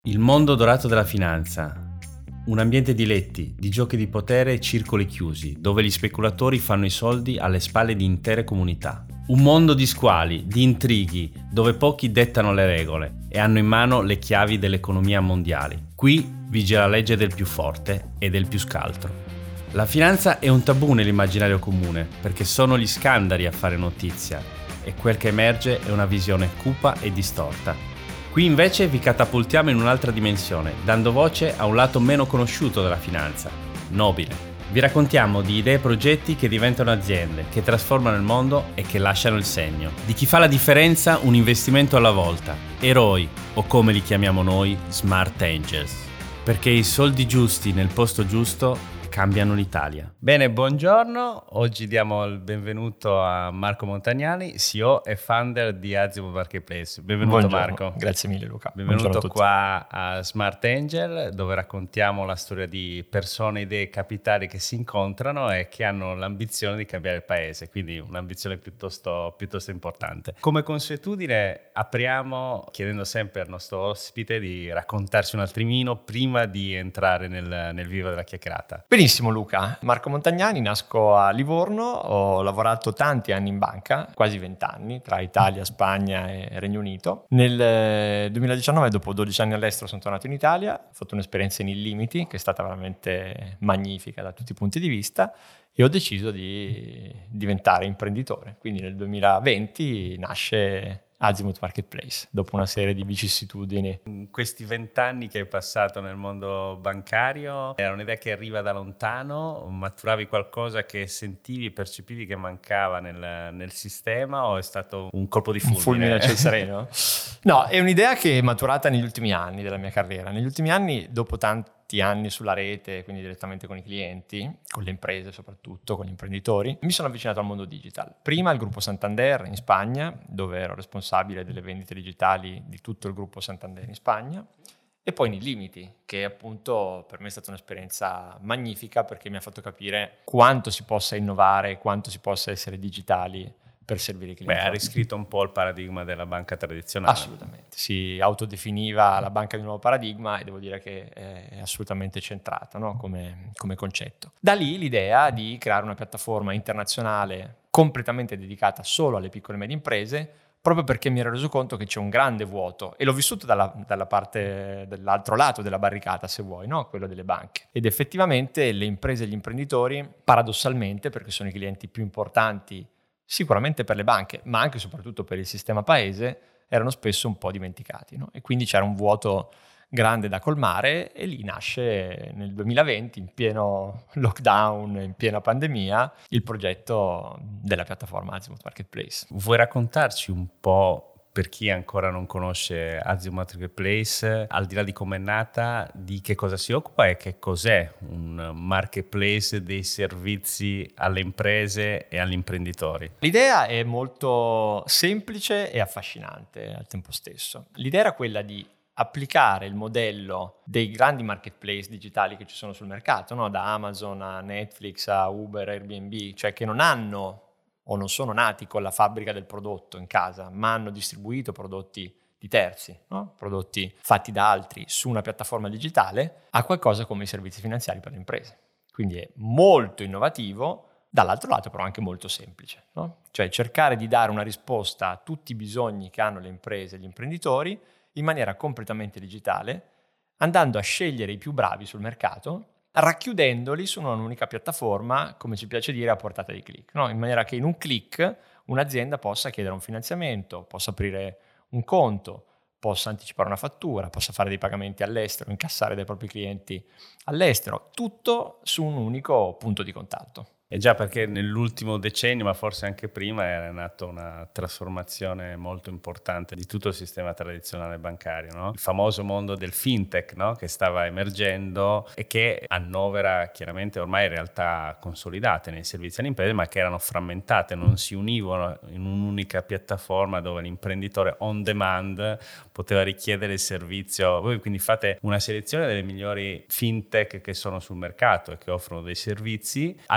Il mondo dorato della finanza. Un ambiente di letti, di giochi di potere e circoli chiusi, dove gli speculatori fanno i soldi alle spalle di intere comunità. Un mondo di squali, di intrighi, dove pochi dettano le regole e hanno in mano le chiavi dell'economia mondiale. Qui vige la legge del più forte e del più scaltro. La finanza è un tabù nell'immaginario comune, perché sono gli scandali a fare notizia, e quel che emerge è una visione cupa e distorta. Qui invece vi catapultiamo in un'altra dimensione, dando voce a un lato meno conosciuto della finanza, nobile. Vi raccontiamo di idee e progetti che diventano aziende, che trasformano il mondo e che lasciano il segno. Di chi fa la differenza un investimento alla volta, eroi, o come li chiamiamo noi, smart angels. Perché i soldi giusti nel posto giusto cambiano l'Italia. Bene, buongiorno. Oggi diamo il benvenuto a Marco Montagnani, CEO e founder di Azimut Marketplace. Benvenuto. Buongiorno. Marco. Grazie mille Luca. Benvenuto qua a Smart Angel, dove raccontiamo la storia di persone, idee, capitali che si incontrano e che hanno l'ambizione di cambiare il paese, quindi un'ambizione piuttosto importante. Come consuetudine apriamo chiedendo sempre al nostro ospite di raccontarsi un attimino prima di entrare nel vivo della chiacchierata. Benissimo Luca, Marco Montagnani, nasco a Livorno, ho lavorato tanti anni in banca, quasi 20 anni, tra Italia, Spagna e Regno Unito. Nel 2019, dopo 12 anni all'estero, sono tornato in Italia, ho fatto un'esperienza in illimiti che è stata veramente magnifica da tutti i punti di vista e ho deciso di diventare imprenditore. Quindi nel 2020 nasce Azimut Marketplace, dopo una serie di vicissitudini. In questi 20 anni che hai passato nel mondo bancario, era un'idea che arriva da lontano, maturavi qualcosa che sentivi, percepivi che mancava nel sistema, o è stato un colpo di fulmine? Un fulmine a ciel sereno? No, è un'idea che è maturata negli ultimi anni della mia carriera. Negli ultimi anni, dopo tanti anni sulla rete, quindi direttamente con i clienti, con le imprese soprattutto, con gli imprenditori, mi sono avvicinato al mondo digital. Prima al gruppo Santander in Spagna, dove ero responsabile delle vendite digitali di tutto il gruppo Santander in Spagna, e poi nei limiti, che appunto per me è stata un'esperienza magnifica perché mi ha fatto capire quanto si possa innovare, quanto si possa essere digitali per servire i clienti. Ha riscritto un po' il paradigma della banca tradizionale. Assolutamente, si autodefiniva la banca di nuovo paradigma e devo dire che è assolutamente centrata, no? come concetto. Da lì l'idea di creare una piattaforma internazionale completamente dedicata solo alle piccole e medie imprese, proprio perché mi ero reso conto che c'è un grande vuoto e l'ho vissuto dalla parte dell'altro lato della barricata, se vuoi, no? Quello delle banche. Ed effettivamente le imprese e gli imprenditori, paradossalmente, perché sono i clienti più importanti sicuramente per le banche, ma anche e soprattutto per il sistema paese, erano spesso un po' dimenticati, no? E quindi c'era un vuoto grande da colmare e lì nasce nel 2020, in pieno lockdown, in piena pandemia, il progetto della piattaforma Azimut Marketplace. Vuoi raccontarci un po', per chi ancora non conosce Azimut Marketplace, al di là di come è nata, di che cosa si occupa e che cos'è un marketplace dei servizi alle imprese e agli imprenditori? L'idea è molto semplice e affascinante al tempo stesso. L'idea era quella di applicare il modello dei grandi marketplace digitali che ci sono sul mercato, no? Da Amazon a Netflix a Uber, Airbnb, cioè che non hanno o non sono nati con la fabbrica del prodotto in casa, ma hanno distribuito prodotti di terzi, no? Prodotti fatti da altri su una piattaforma digitale, a qualcosa come i servizi finanziari per le imprese. Quindi è molto innovativo, dall'altro lato però anche molto semplice, no? Cioè cercare di dare una risposta a tutti i bisogni che hanno le imprese e gli imprenditori in maniera completamente digitale, andando a scegliere i più bravi sul mercato, racchiudendoli su un'unica piattaforma, come ci piace dire, a portata di click, no? In maniera che in un click un'azienda possa chiedere un finanziamento, possa aprire un conto, possa anticipare una fattura, possa fare dei pagamenti all'estero, incassare dai propri clienti all'estero, tutto su un unico punto di contatto. E già, perché nell'ultimo decennio, ma forse anche prima, era nata una trasformazione molto importante di tutto il sistema tradizionale bancario, no? Il famoso mondo del fintech, no? Che stava emergendo e che annovera chiaramente ormai realtà consolidate nei servizi alle imprese, ma che erano frammentate, non si univano in un'unica piattaforma dove l'imprenditore on demand poteva richiedere il servizio. Voi quindi fate una selezione delle migliori fintech che sono sul mercato e che offrono dei servizi all'interno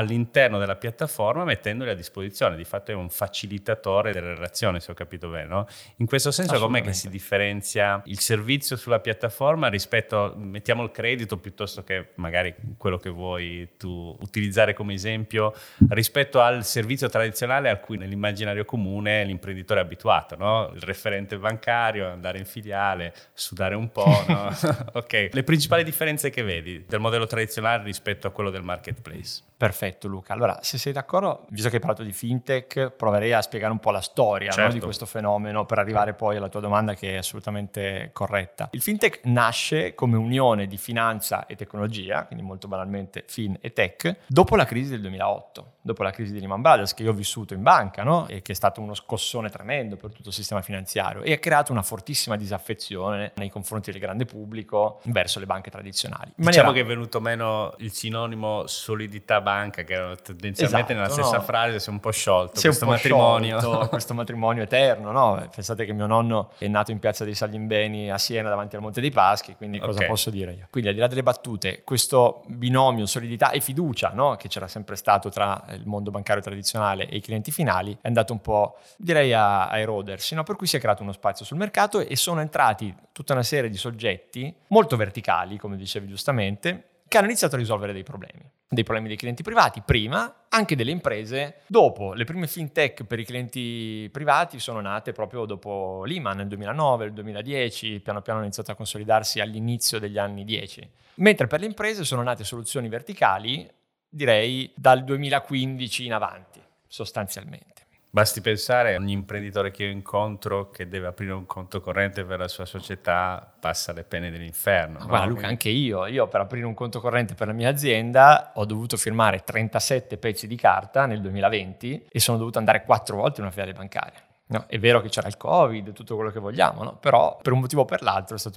all'interno della piattaforma mettendoli a disposizione. Di fatto è un facilitatore delle relazioni, se ho capito bene, no? In questo senso com'è che si differenzia il servizio sulla piattaforma rispetto, mettiamo il credito piuttosto che magari quello che vuoi tu utilizzare come esempio, rispetto al servizio tradizionale a cui nell'immaginario comune l'imprenditore è abituato, no? Il referente bancario, andare in filiale, sudare un po', no? Ok, le principali differenze che vedi del modello tradizionale rispetto a quello del marketplace. Perfetto Luca, allora se sei d'accordo, visto che hai parlato di fintech, proverei a spiegare un po' la storia, certo, no, di questo fenomeno per arrivare poi alla tua domanda, che è assolutamente corretta. Il fintech nasce come unione di finanza e tecnologia, quindi molto banalmente fin e tech, dopo la crisi del 2008, dopo la crisi di Lehman Brothers, che io ho vissuto in banca, no? E che è stato uno scossone tremendo per tutto il sistema finanziario e ha creato una fortissima disaffezione nei confronti del grande pubblico verso le banche tradizionali. Diciamo che è venuto meno il sinonimo solidità banca, che era tendenzialmente nella stessa frase, si è un po' sciolto questo matrimonio. Questo matrimonio eterno, no? Pensate che mio nonno è nato in piazza dei Salimbeni a Siena davanti al Monte dei Paschi, quindi cosa posso dire io? Quindi al di là delle battute, questo binomio solidità e fiducia, no? Che c'era sempre stato tra il mondo bancario tradizionale e i clienti finali è andato un po', direi, a erodersi, no? Per cui si è creato uno spazio sul mercato e sono entrati tutta una serie di soggetti molto verticali, come dicevi giustamente, che hanno iniziato a risolvere dei problemi dei clienti privati prima, anche delle imprese dopo. Le prime fintech per i clienti privati sono nate proprio dopo Lehman nel 2009, nel 2010, piano piano hanno iniziato a consolidarsi all'inizio degli anni 10, mentre per le imprese sono nate soluzioni verticali, direi dal 2015 in avanti, sostanzialmente. Basti pensare a ogni imprenditore che io incontro che deve aprire un conto corrente per la sua società, passa le pene dell'inferno. No? Guarda Luca, anche io per aprire un conto corrente per la mia azienda ho dovuto firmare 37 pezzi di carta nel 2020 e sono dovuto andare 4 volte in una filiale bancaria. No, è vero che c'era il Covid, tutto quello che vogliamo, no? Però per un motivo o per l'altro è stato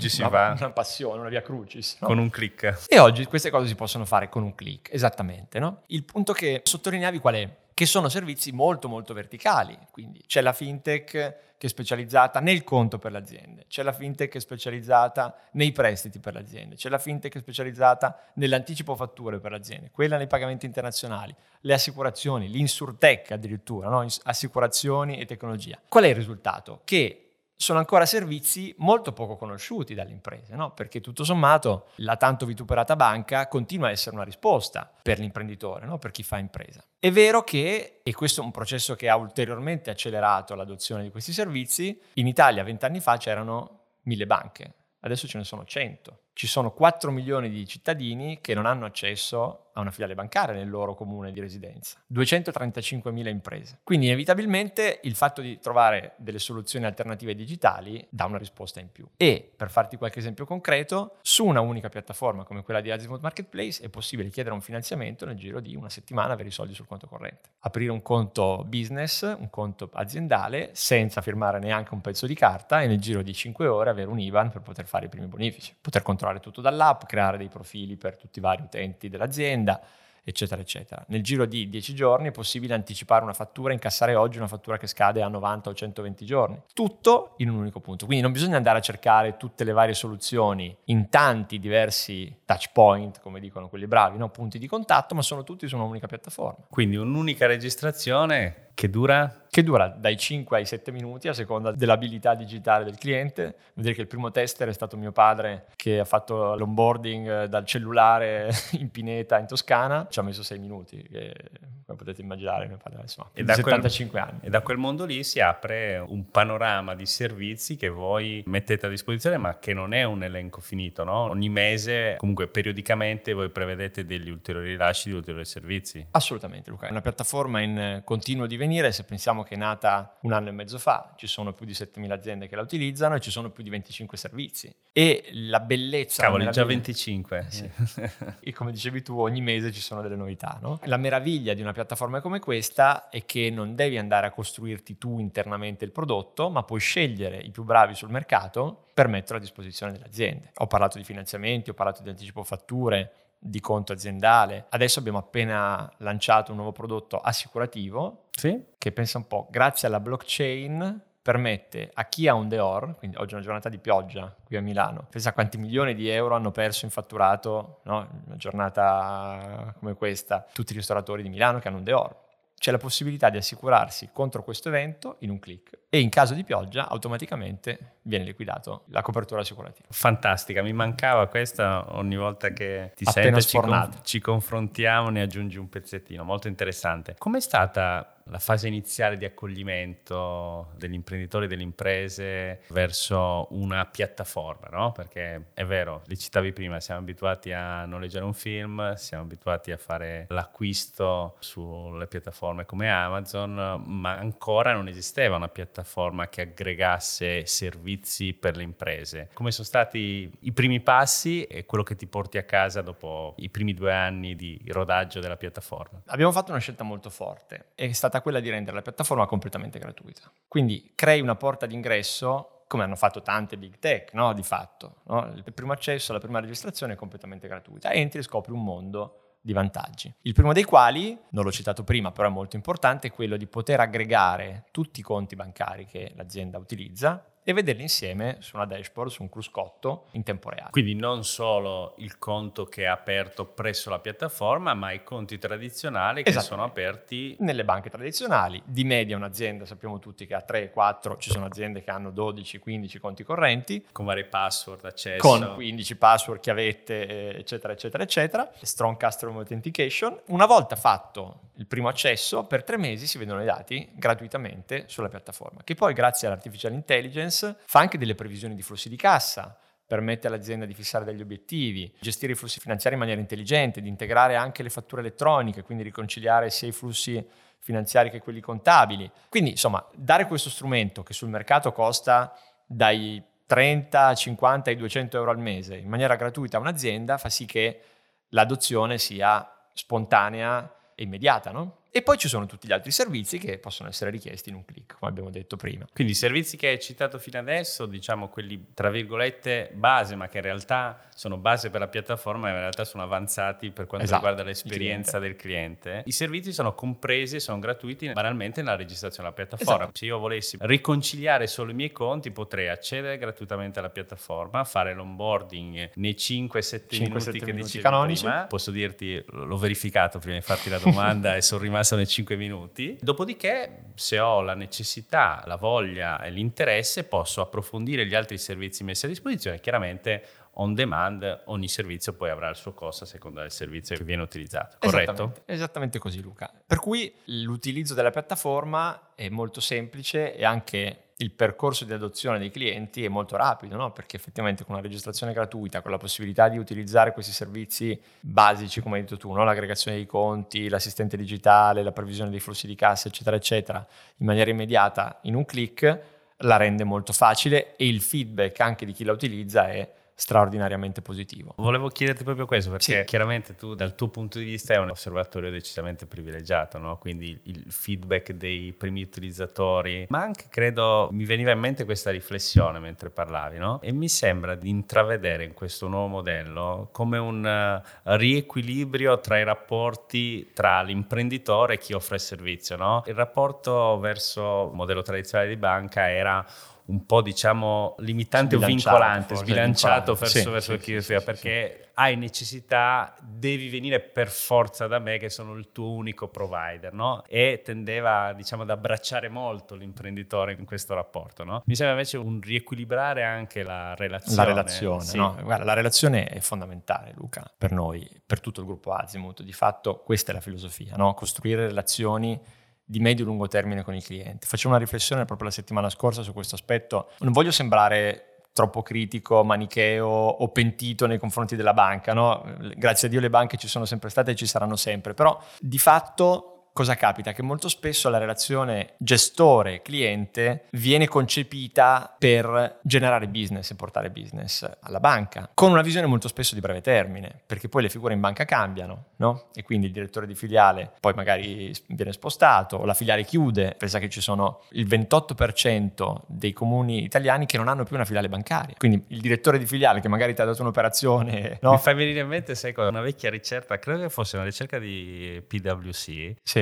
una passione, una via crucis. No? Con un click. E oggi queste cose si possono fare con un click, esattamente. No? Il punto che sottolineavi qual è? Che sono servizi molto molto verticali, quindi c'è la fintech che è specializzata nel conto per le aziende, c'è la fintech che è specializzata nei prestiti per le aziende, c'è la fintech che è specializzata nell'anticipo fatture per le aziende, quella nei pagamenti internazionali, le assicurazioni, l'insurtech addirittura, no? Assicurazioni e tecnologia. Qual è il risultato? Che sono ancora servizi molto poco conosciuti dalle imprese, no? Perché tutto sommato la tanto vituperata banca continua a essere una risposta per l'imprenditore, no? Per chi fa impresa. È vero che, e questo è un processo che ha ulteriormente accelerato l'adozione di questi servizi, in Italia 20 anni fa c'erano 1000 banche, adesso ce ne sono 100. Ci sono 4 milioni di cittadini che non hanno accesso a una filiale bancaria nel loro comune di residenza, 235.000 imprese. Quindi inevitabilmente il fatto di trovare delle soluzioni alternative digitali dà una risposta in più. E per farti qualche esempio concreto, su una unica piattaforma come quella di Azimut Marketplace è possibile chiedere un finanziamento nel giro di una settimana, avere i soldi sul conto corrente. Aprire un conto business, un conto aziendale, senza firmare neanche un pezzo di carta e nel giro di 5 ore avere un IBAN per poter fare i primi bonifici, poter controllare tutto dall'app, creare dei profili per tutti i vari utenti dell'azienda, eccetera, eccetera. Nel giro di 10 giorni è possibile anticipare una fattura, incassare oggi una fattura che scade a 90 o 120 giorni. Tutto in un unico punto. Quindi non bisogna andare a cercare tutte le varie soluzioni in tanti diversi touch point, come dicono quelli bravi, no? Punti di contatto, ma sono tutti su un'unica piattaforma. Quindi un'unica registrazione che dura? Che dura dai 5 ai 7 minuti a seconda dell'abilità digitale del cliente. Vuol dire che il primo tester è stato mio padre, che ha fatto l'onboarding dal cellulare in pineta in Toscana. Ci ha messo 6 minuti, che, come potete immaginare, mio padre adesso ha 75 anni. E da quel mondo lì si apre un panorama di servizi che voi mettete a disposizione, ma che non è un elenco finito, no? Ogni mese, comunque periodicamente, voi prevedete degli ulteriori rilasci di ulteriori servizi. Assolutamente, Luca. È una piattaforma in continuo divenire. Se pensiamo che è nata 1 anno e mezzo fa, ci sono più di 7.000 aziende che la utilizzano e ci sono più di 25 servizi. E la bellezza... Cavoli, già 25. Sì. E come dicevi tu, ogni mese ci sono delle novità, no? La meraviglia di una piattaforma come questa è che non devi andare a costruirti tu internamente il prodotto, ma puoi scegliere i più bravi sul mercato per metterlo a disposizione delle aziende. Ho parlato di finanziamenti, ho parlato di anticipo fatture, di conto aziendale. Adesso abbiamo appena lanciato un nuovo prodotto assicurativo, sì, che pensa un po', grazie alla blockchain permette a chi ha un Deor, quindi oggi è una giornata di pioggia qui a Milano, pensa quanti milioni di euro hanno perso in fatturato, no? Una giornata come questa, tutti i ristoratori di Milano che hanno un Deor. C'è la possibilità di assicurarsi contro questo evento in un click e in caso di pioggia automaticamente viene liquidato la copertura assicurativa. Fantastica, mi mancava questa. Ogni volta che ti Appena sento ci confrontiamo, ne aggiungi un pezzettino, molto interessante. Com'è stata la fase iniziale di accoglimento degli imprenditori e delle imprese verso una piattaforma, no? Perché è vero, li citavi prima, siamo abituati a noleggiare un film, siamo abituati a fare l'acquisto sulle piattaforme come Amazon, ma ancora non esisteva una piattaforma che aggregasse servizi per le imprese. Come sono stati i primi passi e quello che ti porti a casa dopo i primi 2 anni di rodaggio della piattaforma? Abbiamo fatto una scelta molto forte, è stata quella di rendere la piattaforma completamente gratuita. Quindi crei una porta d'ingresso, come hanno fatto tante big tech, no? Di fatto, no? Il primo accesso, la prima registrazione è completamente gratuita. Entri e scopri un mondo di vantaggi. Il primo dei quali, non l'ho citato prima, però è molto importante, è quello di poter aggregare tutti i conti bancari che l'azienda utilizza e vederli insieme su una dashboard, su un cruscotto in tempo reale. Quindi non solo il conto che è aperto presso la piattaforma, ma i conti tradizionali che sono aperti nelle banche tradizionali. Di media un'azienda, sappiamo tutti che ha 3, 4, ci sono aziende che hanno 12, 15 conti correnti. Con vari password, accesso. Con 15 password, chiavette, eccetera, eccetera, eccetera. Strong Customer Authentication. Una volta fatto il primo accesso, per 3 mesi si vedono i dati gratuitamente sulla piattaforma, che poi grazie all'artificial intelligence fa anche delle previsioni di flussi di cassa, permette all'azienda di fissare degli obiettivi, gestire i flussi finanziari in maniera intelligente, di integrare anche le fatture elettroniche, quindi riconciliare sia i flussi finanziari che quelli contabili. Quindi, insomma, dare questo strumento che sul mercato costa dai 30, 50 ai 200 euro al mese in maniera gratuita a un'azienda fa sì che l'adozione sia spontanea e immediata, no? E poi ci sono tutti gli altri servizi che possono essere richiesti in un click, come abbiamo detto prima. Quindi i servizi che hai citato fino adesso, diciamo quelli tra virgolette base, ma che in realtà sono base per la piattaforma e in realtà sono avanzati per quanto riguarda l'esperienza del cliente. I servizi sono compresi e sono gratuiti banalmente nella registrazione alla piattaforma. Esatto. Se io volessi riconciliare solo i miei conti, potrei accedere gratuitamente alla piattaforma, fare l'onboarding nei 5-7 minuti che dicevi canonici. Prima. Posso dirti, l'ho verificato prima di farti la domanda e sono rimasto nei 5 minuti. Dopodiché, se ho la necessità, la voglia e l'interesse, posso approfondire gli altri servizi messi a disposizione. Chiaramente on demand, ogni servizio poi avrà il suo costo a seconda del servizio che viene utilizzato, corretto? Esattamente così, Luca. Per cui l'utilizzo della piattaforma è molto semplice e anche il percorso di adozione dei clienti è molto rapido, no? Perché effettivamente con una registrazione gratuita, con la possibilità di utilizzare questi servizi basici, come hai detto tu, no? L'aggregazione dei conti, l'assistente digitale, la previsione dei flussi di cassa, eccetera, eccetera, in maniera immediata, in un click, la rende molto facile e il feedback anche di chi la utilizza è straordinariamente positivo. Volevo chiederti proprio questo perché chiaramente tu dal tuo punto di vista è un osservatorio decisamente privilegiato, no? Quindi il feedback dei primi utilizzatori, ma anche credo mi veniva in mente questa riflessione mentre parlavi, no? E mi sembra di intravedere in questo nuovo modello come un riequilibrio tra i rapporti tra l'imprenditore e chi offre il servizio, no? Il rapporto verso il modello tradizionale di banca era un po' diciamo limitante o vincolante, sbilanciato verso chi perché hai necessità, devi venire per forza da me che sono il tuo unico provider, no? E tendeva diciamo ad abbracciare molto l'imprenditore in questo rapporto, no? Mi sembra invece un riequilibrare anche la relazione. La relazione, no? Guarda, la relazione è fondamentale, Luca, per noi, per tutto il gruppo Azimut. Di fatto questa è la filosofia, no? Costruire relazioni di medio-lungo termine con il cliente. Facevo una riflessione proprio la settimana scorsa su questo aspetto. Non voglio sembrare troppo critico, manicheo o pentito nei confronti della banca, no? Grazie a Dio le banche ci sono sempre state e ci saranno sempre, però di fatto cosa capita? Che molto spesso la relazione gestore-cliente viene concepita per generare business e portare business alla banca, con una visione molto spesso di breve termine, perché poi le figure in banca cambiano, no? E quindi il direttore di filiale poi magari viene spostato, o la filiale chiude. Pensa che ci sono il 28% dei comuni italiani che non hanno più una filiale bancaria. Quindi il direttore di filiale che magari ti ha dato un'operazione, no? Mi fai venire in mente, sai cosa? Una vecchia ricerca, credo che fosse una ricerca di PwC,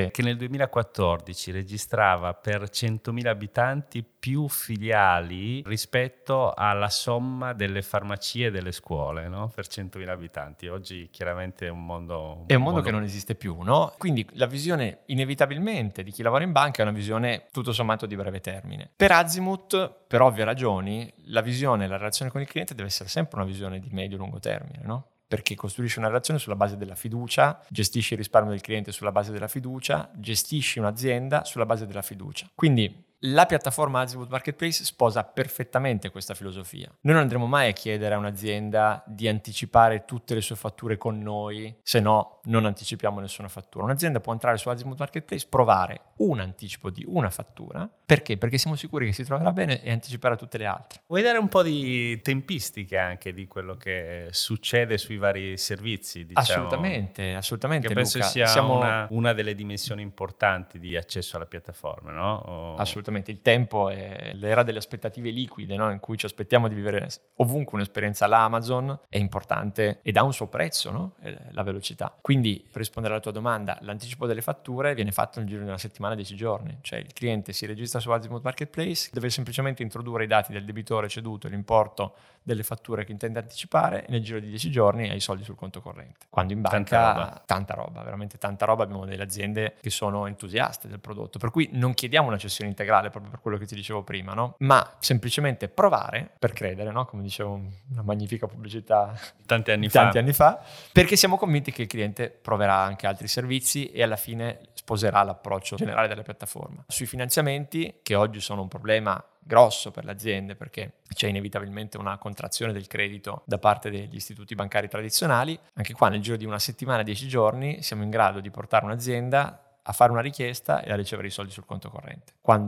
Sì. che nel 2014 registrava per 100.000 abitanti più filiali rispetto alla somma delle farmacie e delle scuole, no? Per 100.000 abitanti. Oggi chiaramente è un mondo... È un mondo che non esiste più, no? Quindi la visione inevitabilmente di chi lavora in banca è una visione tutto sommato di breve termine. Per Azimut, per ovvie ragioni, la visione e la relazione con il cliente deve essere sempre una visione di medio-lungo termine, no? Perché costruisci una relazione sulla base della fiducia, gestisci il risparmio del cliente sulla base della fiducia, gestisci un'azienda sulla base della fiducia. Quindi la piattaforma Azimut Marketplace sposa perfettamente questa filosofia. Noi non andremo mai a chiedere a un'azienda di anticipare tutte le sue fatture con noi, se no non anticipiamo nessuna fattura. Un'azienda può entrare su Azimut Marketplace, provare un anticipo di una fattura. Perché? Perché siamo sicuri che si troverà bene e anticiperà tutte le altre. Vuoi dare un po' di tempistiche anche di quello che succede sui vari servizi? Diciamo, assolutamente. Che penso Luca, sia una delle dimensioni importanti di accesso alla piattaforma, no? Assolutamente. Il tempo è l'era delle aspettative liquide, no? In cui ci aspettiamo di vivere ovunque un'esperienza alla Amazon, è importante ed ha un suo prezzo, no? La velocità. Quindi, per rispondere alla tua domanda, l'anticipo delle fatture viene fatto nel giro di una settimana, 10 giorni. Cioè il cliente si registra su Azimut Marketplace, deve semplicemente introdurre i dati del debitore ceduto e l'importo delle fatture che intende anticipare, e nel giro di 10 giorni ha i soldi sul conto corrente. Quando in banca, tanta roba, veramente tanta roba. Abbiamo delle aziende che sono entusiaste del prodotto, per cui non chiediamo una cessione integrale, proprio per quello che ti dicevo prima, no? Ma semplicemente provare per credere, no? Come dicevo, una magnifica pubblicità tanti anni fa, perché siamo convinti che il cliente proverà anche altri servizi e alla fine sposerà l'approccio generale della piattaforma. Sui finanziamenti, che oggi sono un problema grosso per le aziende perché c'è inevitabilmente una contrazione del credito da parte degli istituti bancari tradizionali, anche qua nel giro di una settimana, 10 giorni siamo in grado di portare un'azienda a fare una richiesta e a ricevere i soldi sul conto corrente.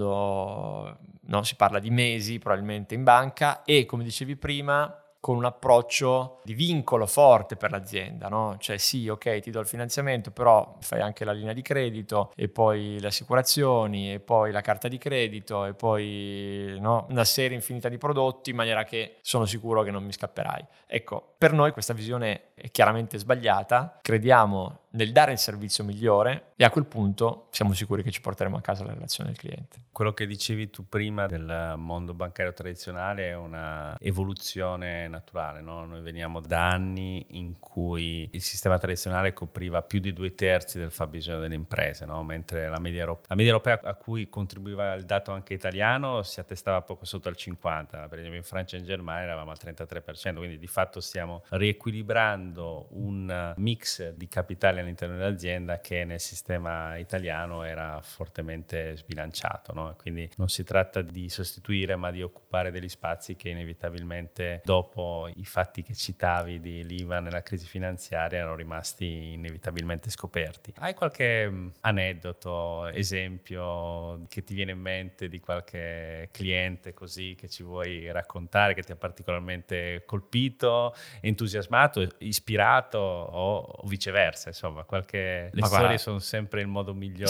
Quando si parla di mesi probabilmente in banca e, come dicevi prima, con un approccio di vincolo forte per l'azienda, no? Cioè sì, ok, ti do il finanziamento, però fai anche la linea di credito e poi le assicurazioni e poi la carta di credito e poi una serie infinita di prodotti in maniera che sono sicuro che non mi scapperai. Ecco, per noi questa visione è chiaramente sbagliata, crediamo nel dare il servizio migliore e a quel punto siamo sicuri che ci porteremo a casa la relazione del cliente. Quello che dicevi tu prima del mondo bancario tradizionale è una evoluzione naturale, no? Noi veniamo da anni in cui il sistema tradizionale copriva più di 2/3 del fabbisogno delle imprese, no? Mentre la media europea a cui contribuiva il dato anche italiano si attestava poco sotto al 50%, per esempio in Francia e in Germania eravamo al 33%, quindi di fatto stiamo riequilibrando un mix di capitale all'interno dell'azienda che nel sistema italiano era fortemente sbilanciato, no? Quindi non si tratta di sostituire ma di occupare degli spazi che inevitabilmente dopo i fatti che citavi di l'IVA nella crisi finanziaria erano rimasti inevitabilmente scoperti. Hai qualche aneddoto, esempio che ti viene in mente di qualche cliente così che ci vuoi raccontare, che ti ha particolarmente colpito, entusiasmato, ispirato o viceversa, insomma, le storie sono sempre il modo migliore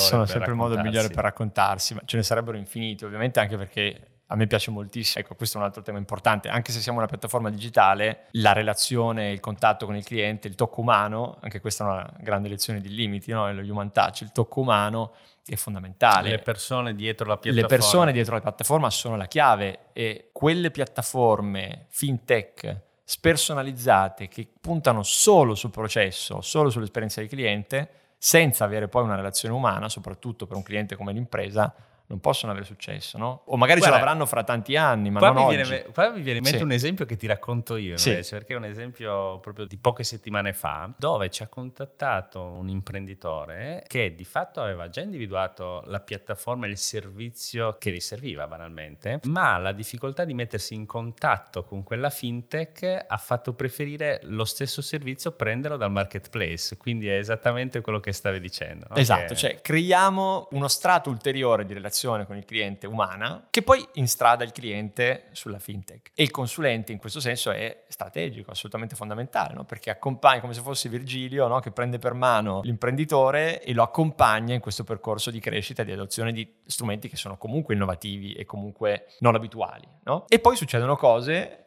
per raccontarsi, ma ce ne sarebbero infiniti, ovviamente, anche perché a me piace moltissimo. Ecco, questo è un altro tema importante. Anche se siamo una piattaforma digitale, la relazione, il contatto con il cliente, il tocco umano, anche questa è una grande lezione di limiti, no? Lo human touch, il tocco umano è fondamentale. Le persone dietro la piattaforma sono la chiave, e quelle piattaforme fintech spersonalizzate che puntano solo sul processo, solo sull'esperienza del cliente, senza avere poi una relazione umana, soprattutto per un cliente come l'impresa, non possono avere successo, no? O magari ce l'avranno fra tanti anni, ma non oggi. Qua mi viene in mente un esempio che ti racconto io invece, perché è un esempio proprio di poche settimane fa, dove ci ha contattato un imprenditore che di fatto aveva già individuato la piattaforma e il servizio che gli serviva banalmente, ma la difficoltà di mettersi in contatto con quella fintech ha fatto preferire lo stesso servizio prenderlo dal marketplace, quindi è esattamente quello che stavi dicendo, no? Esatto, cioè creiamo uno strato ulteriore di relazione con il cliente umana che poi instrada il cliente sulla fintech, e il consulente in questo senso è strategico, assolutamente fondamentale, no? Perché accompagna, come se fosse Virgilio, no? Che prende per mano l'imprenditore e lo accompagna in questo percorso di crescita e di adozione di strumenti che sono comunque innovativi e comunque non abituali, no? E poi succedono cose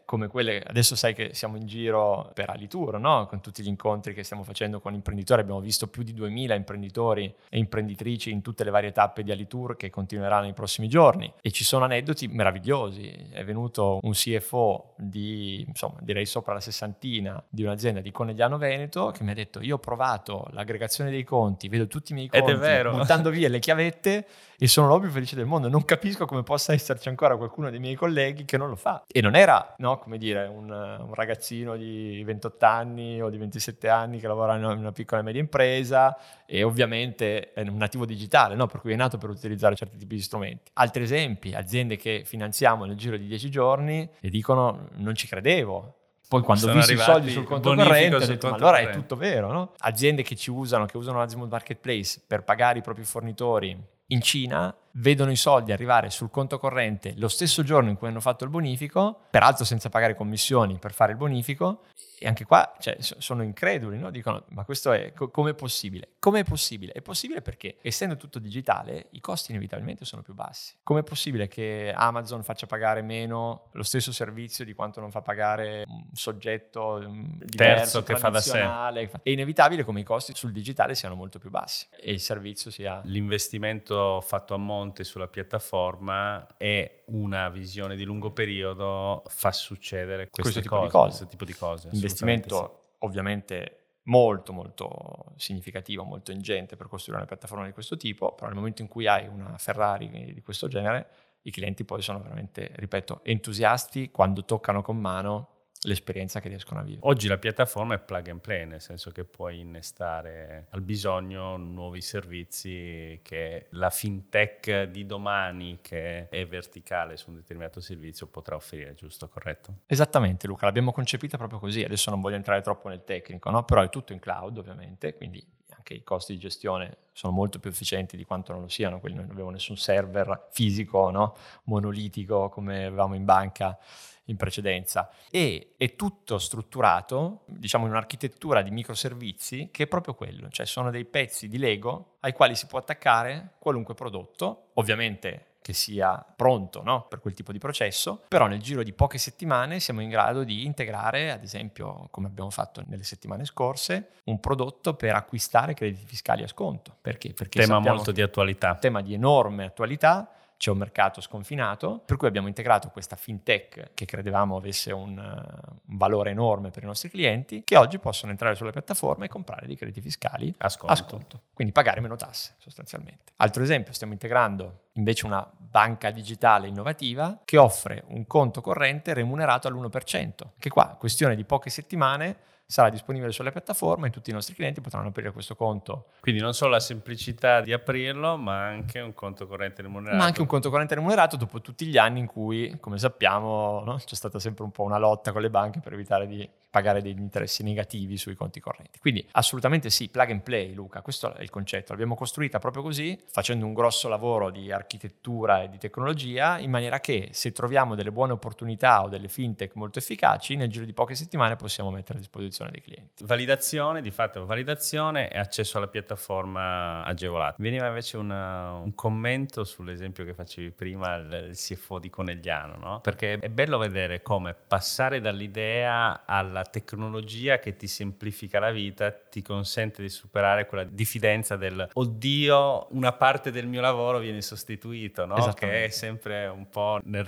come quelle, adesso sai che siamo in giro per Alitour, no? Con tutti gli incontri che stiamo facendo con imprenditori, abbiamo visto più di 2000 imprenditori e imprenditrici in tutte le varie tappe di Alitour che continueranno nei prossimi giorni, e ci sono aneddoti meravigliosi. È venuto un CFO di, insomma, direi sopra la sessantina, di un'azienda di Conegliano Veneto, che mi ha detto: io ho provato l'aggregazione dei conti, vedo tutti i miei conti buttando via le chiavette e sono l'uomo più felice del mondo, non capisco come possa esserci ancora qualcuno dei miei colleghi che non lo fa. E non era, no, come dire, un ragazzino di 28 anni o di 27 anni che lavora in una piccola e media impresa, e ovviamente è un nativo digitale, no? Per cui è nato per utilizzare certi tipi di strumenti. Altri esempi, aziende che finanziamo nel giro di 10 giorni e dicono: non ci credevo. Poi quando ho visto i soldi sul conto corrente ho detto: ma allora è tutto vero, no? Aziende che usano l'Azimut Marketplace per pagare i propri fornitori in Cina, vedono i soldi arrivare sul conto corrente lo stesso giorno in cui hanno fatto il bonifico, peraltro senza pagare commissioni per fare il bonifico, e anche qua, cioè, sono increduli, no? Dicono: ma questo è come è possibile? Come è possibile? È possibile perché, essendo tutto digitale, i costi inevitabilmente sono più bassi. Come è possibile che Amazon faccia pagare meno lo stesso servizio di quanto non fa pagare un soggetto diverso, che fa da sé? È inevitabile come i costi sul digitale siano molto più bassi e il servizio sia... L'investimento fatto a monte sulla piattaforma e una visione di lungo periodo fa succedere questo tipo di cose. Investimento ovviamente molto molto significativo, molto ingente per costruire una piattaforma di questo tipo, però nel momento in cui hai una Ferrari di questo genere, i clienti poi sono veramente, ripeto, entusiasti quando toccano con mano l'esperienza che riescono a vivere. Oggi la piattaforma è plug and play, nel senso che puoi innestare al bisogno nuovi servizi che la fintech di domani, che è verticale su un determinato servizio, potrà offrire, giusto? Corretto? Esattamente, Luca, l'abbiamo concepita proprio così. Adesso non voglio entrare troppo nel tecnico, no? Però è tutto in cloud, ovviamente, quindi anche i costi di gestione sono molto più efficienti di quanto non lo siano. Quelli non abbiamo nessun server fisico, no? Monolitico come avevamo in banca in precedenza, e è tutto strutturato, diciamo, in un'architettura di microservizi che è proprio quello, cioè sono dei pezzi di Lego ai quali si può attaccare qualunque prodotto, ovviamente che sia pronto, no? Per quel tipo di processo, però nel giro di poche settimane siamo in grado di integrare, ad esempio, come abbiamo fatto nelle settimane scorse, un prodotto per acquistare crediti fiscali a sconto. Perché? Perché tema molto di attualità. Tema di enorme attualità. C'è un mercato sconfinato, per cui abbiamo integrato questa fintech che credevamo avesse un valore enorme per i nostri clienti, che oggi possono entrare sulla piattaforma e comprare dei crediti fiscali a sconto. Quindi pagare meno tasse sostanzialmente. Altro esempio, stiamo integrando invece una banca digitale innovativa che offre un conto corrente remunerato all'1%, che qua, questione di poche settimane, sarà disponibile sulla piattaforma e tutti i nostri clienti potranno aprire questo conto. Quindi non solo la semplicità di aprirlo, ma anche un conto corrente remunerato. Ma anche un conto corrente remunerato dopo tutti gli anni in cui, come sappiamo, no, c'è stata sempre un po' una lotta con le banche per evitare di pagare degli interessi negativi sui conti correnti. Quindi assolutamente sì, plug and play, Luca, questo è il concetto. L'abbiamo costruita proprio così, facendo un grosso lavoro di architettura e di tecnologia, in maniera che se troviamo delle buone opportunità o delle fintech molto efficaci, nel giro di poche settimane possiamo mettere a disposizione dei clienti. Validazione, di fatto vallidazione e accesso alla piattaforma agevolato. Veniva invece un commento sull'esempio che facevi prima, il CFO di Conegliano, no? Perché è bello vedere come passare dall'idea alla tecnologia che ti semplifica la vita, ti consente di superare quella diffidenza del oddio, una parte del mio lavoro viene sostituito, no? Che è sempre un po' nel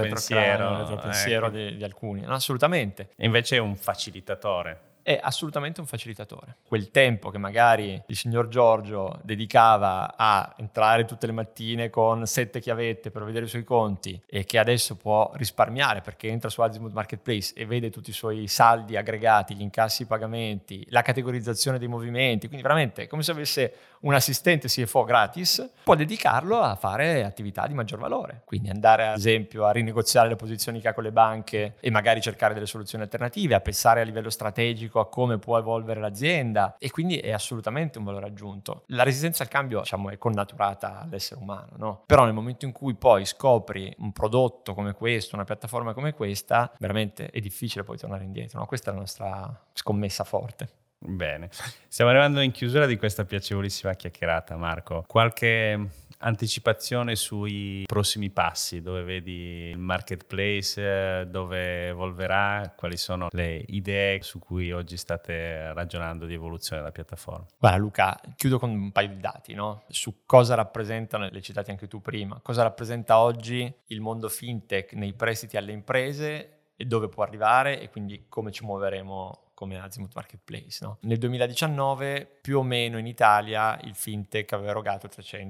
retropensiero di alcuni. No, assolutamente. E invece è un facilitatore. È assolutamente un facilitatore. Quel tempo che magari il signor Giorgio dedicava a entrare tutte le mattine con 7 chiavette per vedere i suoi conti e che adesso può risparmiare perché entra su Azimut Marketplace e vede tutti i suoi saldi aggregati, gli incassi, i pagamenti, la categorizzazione dei movimenti, quindi veramente è come se avesse un assistente CFO gratis, può dedicarlo a fare attività di maggior valore. Quindi andare ad esempio a rinegoziare le posizioni che ha con le banche e magari cercare delle soluzioni alternative, a pensare a livello strategico a come può evolvere l'azienda, e quindi è assolutamente un valore aggiunto. La resistenza al cambio, diciamo, è connaturata all'essere umano, no? Però nel momento in cui poi scopri un prodotto come questo, una piattaforma come questa, veramente è difficile poi tornare indietro, no? Questa è la nostra scommessa forte. Bene, stiamo arrivando in chiusura di questa piacevolissima chiacchierata, Marco. Qualche anticipazione sui prossimi passi, dove vedi il marketplace, dove evolverà, quali sono le idee su cui oggi state ragionando di evoluzione della piattaforma? Guarda Luca, chiudo con un paio di dati, no? Su cosa rappresentano, le citate anche tu prima, cosa rappresenta oggi il mondo fintech nei prestiti alle imprese e dove può arrivare e quindi come ci muoveremo come Azimut Marketplace. No? Nel 2019 più o meno in Italia il fintech aveva erogato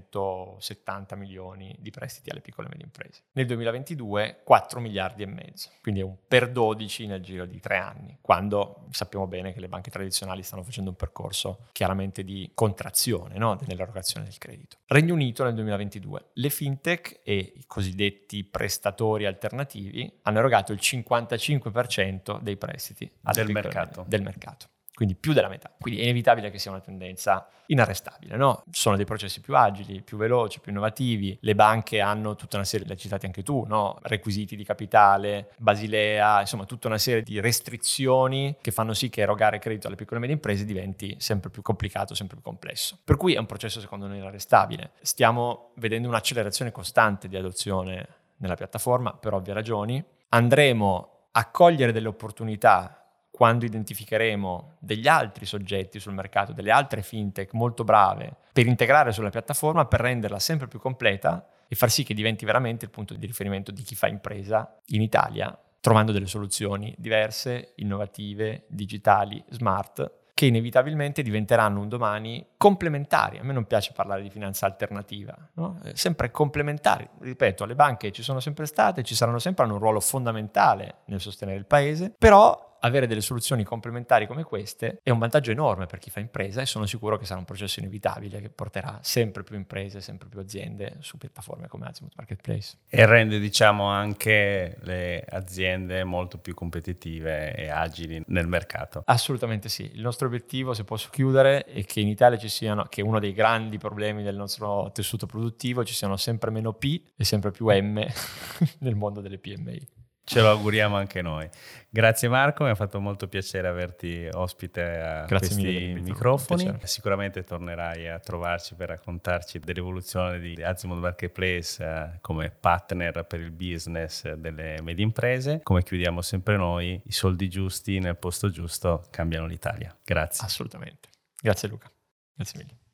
370 milioni di prestiti alle piccole e medie imprese. Nel 2022 4 miliardi e mezzo, quindi è un per 12 nel giro di 3 anni, quando sappiamo bene che le banche tradizionali stanno facendo un percorso chiaramente di contrazione, no? Nell'erogazione del credito. Regno Unito nel 2022, le fintech e i cosiddetti prestatori alternativi hanno erogato il 55% dei prestiti del mercato, quindi più della metà. Quindi è inevitabile che sia una tendenza inarrestabile, no? Sono dei processi più agili, più veloci, più innovativi. Le banche hanno tutta una serie, l'hai citati anche tu, no? Requisiti di capitale, Basilea, insomma tutta una serie di restrizioni che fanno sì che erogare credito alle piccole e medie imprese diventi sempre più complicato, sempre più complesso. Per cui è un processo secondo noi inarrestabile. Stiamo vedendo un'accelerazione costante di adozione nella piattaforma per ovvie ragioni. Andremo a cogliere delle opportunità quando identificheremo degli altri soggetti sul mercato, delle altre fintech molto brave per integrare sulla piattaforma, per renderla sempre più completa e far sì che diventi veramente il punto di riferimento di chi fa impresa in Italia, trovando delle soluzioni diverse, innovative, digitali, smart, che inevitabilmente diventeranno un domani complementari. A me non piace parlare di finanza alternativa, no? Sempre complementari. Ripeto, le banche ci sono sempre state, ci saranno sempre, hanno un ruolo fondamentale nel sostenere il paese, però avere delle soluzioni complementari come queste è un vantaggio enorme per chi fa impresa e sono sicuro che sarà un processo inevitabile che porterà sempre più imprese, sempre più aziende su piattaforme come Azimut Marketplace. E rende, diciamo, anche le aziende molto più competitive e agili nel mercato. Assolutamente sì. Il nostro obiettivo, se posso chiudere, è che in Italia ci siano, che uno dei grandi problemi del nostro tessuto produttivo, ci siano sempre meno P e sempre più M nel mondo delle PMI. Ce lo auguriamo anche noi. Grazie Marco, mi ha fatto molto piacere averti ospite a questi microfoni. Sicuramente tornerai a trovarci per raccontarci dell'evoluzione di Azimut Marketplace come partner per il business delle medie imprese. Come chiudiamo sempre noi, i soldi giusti nel posto giusto cambiano l'Italia. Grazie. Assolutamente. Grazie Luca. Grazie mille.